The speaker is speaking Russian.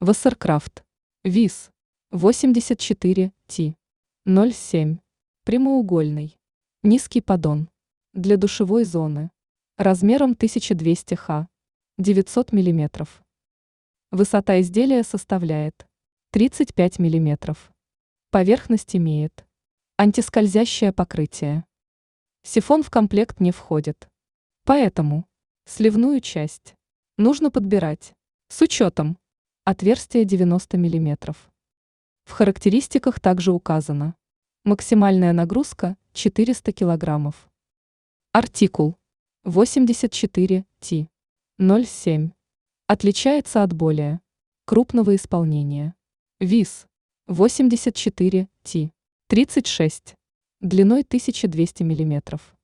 Вассеркрафт. ВИС 84Т07. Прямоугольный. Низкий поддон. Для душевой зоны. Размером 1200 х. 900 мм. Высота изделия составляет 35 мм. Поверхность имеет антискользящее покрытие. Сифон в комплект не входит. Поэтому сливную часть нужно подбирать с учетом отверстия 90 мм. В характеристиках также указано максимальная нагрузка 400 кг. Артикул 84Т07. Отличается от более крупного исполнения. ВИС 84Т36. Длиной 1200 мм.